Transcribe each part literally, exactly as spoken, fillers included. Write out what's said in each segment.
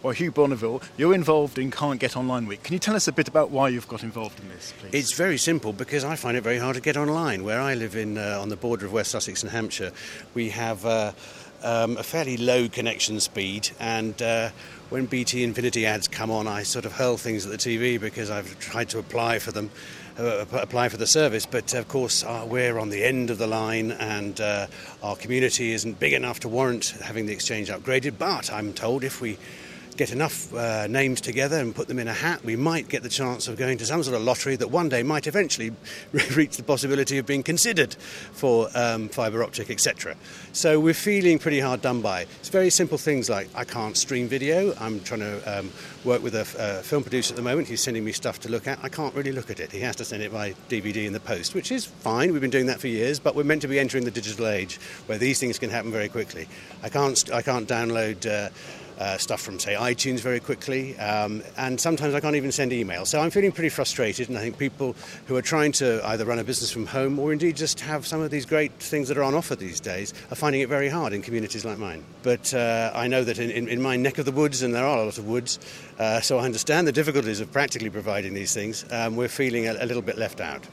Well, Hugh Bonneville, you're involved in Can't Get Online Week. Can you tell us a bit about why you've got involved in this, please? It's very simple because I find it very hard to get online. Where I live in uh, on the border of West Sussex and Hampshire, we have uh, um, a fairly low connection speed, and uh, when B T Infinity ads come on, I sort of hurl things at the T V because I've tried to apply for them. Uh, apply for the service, but of course uh, we're on the end of the line, and uh, our community isn't big enough to warrant having the exchange upgraded. But I'm told if we get enough uh, names together and put them in a hat, we might get the chance of going to some sort of lottery that one day might eventually reach the possibility of being considered for um, fibre optic, et cetera. So we're feeling pretty hard done by. It's very simple things like I can't stream video. I'm trying to um, work with a, a film producer at the moment. He's sending me stuff to look at. I can't really look at it. He has to send it by D V D in the post, which is fine. We've been doing that for years, but we're meant to be entering the digital age where these things can happen very quickly. I can't, I can't download Uh, Uh, stuff from, say, iTunes very quickly, um, and sometimes I can't even send emails. So I'm feeling pretty frustrated, and I think people who are trying to either run a business from home or indeed just have some of these great things that are on offer these days are finding it very hard in communities like mine. But uh, I know that in, in, in my neck of the woods, and there are a lot of woods, uh, so I understand the difficulties of practically providing these things, um, we're feeling a, a little bit left out.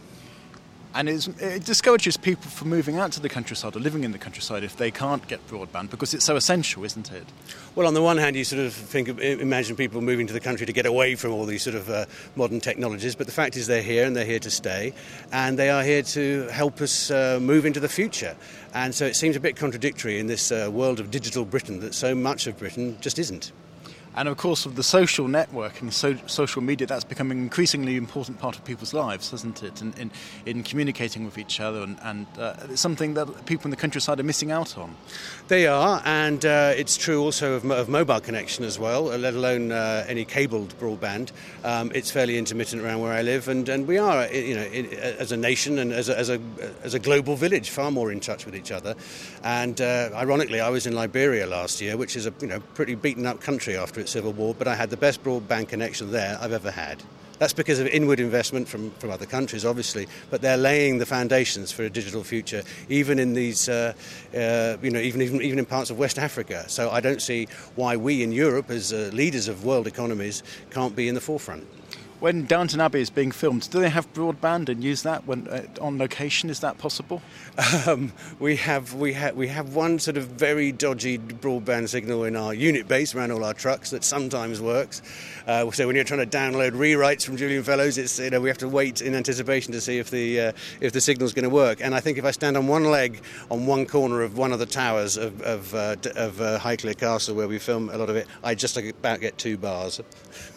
And it's, it discourages people from moving out to the countryside or living in the countryside if they can't get broadband, because it's so essential, isn't it? Well, on the one hand, you sort of think, of, imagine people moving to the country to get away from all these sort of uh, modern technologies, but the fact is they're here and they're here to stay, and they are here to help us uh, move into the future. And so it seems a bit contradictory in this uh, world of digital Britain that so much of Britain just isn't. And of course, with the social networking, so, social media, that's becoming an increasingly important part of people's lives, hasn't it? In, in, in communicating with each other, and, and uh, it's something that people in the countryside are missing out on. They are, and uh, it's true also of, of mobile connection as well, let alone uh, any cabled broadband. Um, it's fairly intermittent around where I live, and, and we are, you know, in, as a nation and as a, as a as a global village, far more in touch with each other. And uh, ironically, I was in Liberia last year, which is a you know pretty beaten up country after its civil war, but I had the best broadband connection there I've ever had. That's because of inward investment from, from other countries, obviously, but they're laying the foundations for a digital future, even in these, uh, uh, you know, even, even even in parts of West Africa. So I don't see why we in Europe, as uh, leaders of world economies, can't be in the forefront. When Downton Abbey is being filmed, do they have broadband and use that when uh, on location? Is that possible? Um, we have we have we have one sort of very dodgy broadband signal in our unit base around all our trucks that sometimes works. Uh, so when you're trying to download rewrites from Julian Fellowes, it's you know we have to wait in anticipation to see if the uh, if the signal's going to work. And I think if I stand on one leg on one corner of one of the towers of of, uh, of uh, Highclere Castle where we film a lot of it, I just about get two bars.